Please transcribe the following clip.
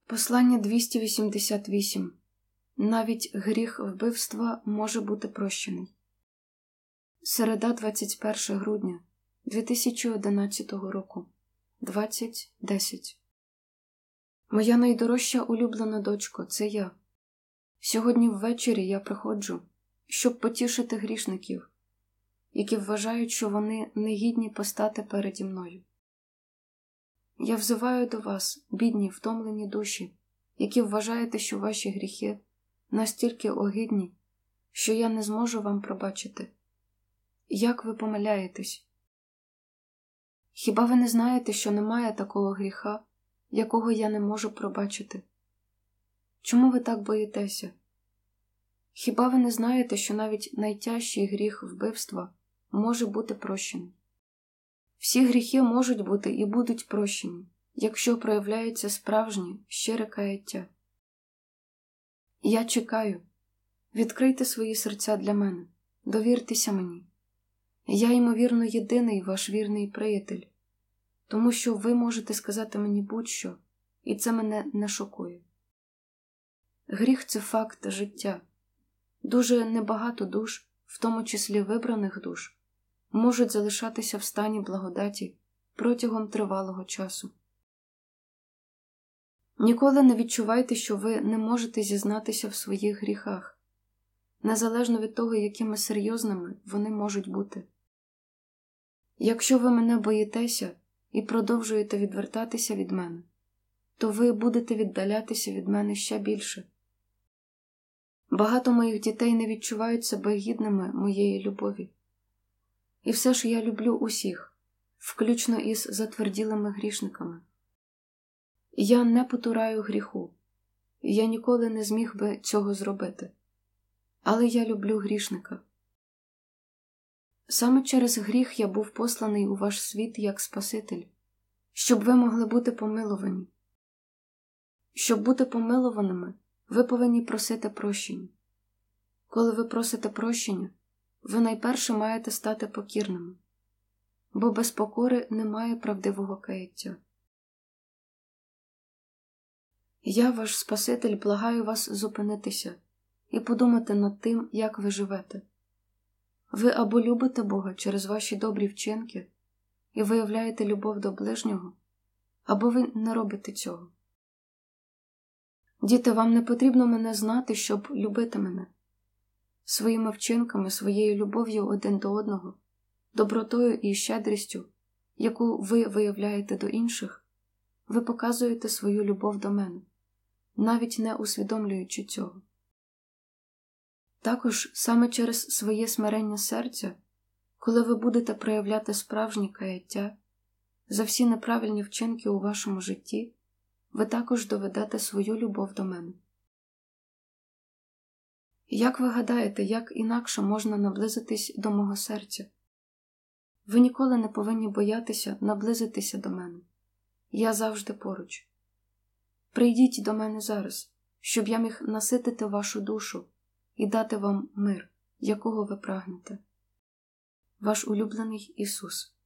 Послання 288. Навіть гріх вбивства може бути прощений. Середа, 21 грудня 2011 року. 20:10. Моя найдорожча улюблена дочко, це я. Сьогодні ввечері я приходжу, щоб потішити грішників, які вважають, що вони негідні постати переді мною. Я взиваю до вас, бідні, втомлені душі, які вважаєте, що ваші гріхи настільки огидні, що я не зможу вам пробачити. Як ви помиляєтесь? Хіба ви не знаєте, що немає такого гріха, якого я не можу пробачити? Чому ви так боїтеся? Хіба ви не знаєте, що навіть найтяжчий гріх вбивства може бути прощений? Всі гріхи можуть бути і будуть прощені, якщо проявляється справжнє, щире каяття. Я чекаю. Відкрийте свої серця для мене. Довіртеся мені. Я, ймовірно, єдиний ваш вірний приятель, тому що ви можете сказати мені будь-що, і це мене не шокує. Гріх – це факт життя. Дуже небагато душ, в тому числі вибраних душ, можуть залишатися в стані благодаті протягом тривалого часу. Ніколи не відчувайте, що ви не можете зізнатися в своїх гріхах, незалежно від того, якими серйозними вони можуть бути. Якщо ви мене боїтеся і продовжуєте відвертатися від мене, то ви будете віддалятися від мене ще більше. Багато моїх дітей не відчувають себе гідними моєї любові. І все ж я люблю усіх, включно із затверділими грішниками. Я не потураю гріху. Я ніколи не зміг би цього зробити. Але я люблю грішника. Саме через гріх я був посланий у ваш світ як Спаситель, щоб ви могли бути помилувані. Щоб бути помилуваними, ви повинні просити прощення. Коли ви просите прощення, ви найперше маєте стати покірними, бо без покори немає правдивого каяття. Я, ваш Спаситель, благаю вас зупинитися і подумати над тим, як ви живете. Ви або любите Бога через ваші добрі вчинки і виявляєте любов до ближнього, або ви не робите цього. Діти, вам не потрібно мене знати, щоб любити мене. Своїми вчинками, своєю любов'ю один до одного, добротою і щедрістю, яку ви виявляєте до інших, ви показуєте свою любов до мене, навіть не усвідомлюючи цього. Також саме через своє смирення серця, коли ви будете проявляти справжнє каяття за всі неправильні вчинки у вашому житті, ви також доведете свою любов до мене. Як ви гадаєте, як інакше можна наблизитись до мого серця? Ви ніколи не повинні боятися наблизитися до мене. Я завжди поруч. Прийдіть до мене зараз, щоб я міг наситити вашу душу і дати вам мир, якого ви прагнете. Ваш улюблений Ісус.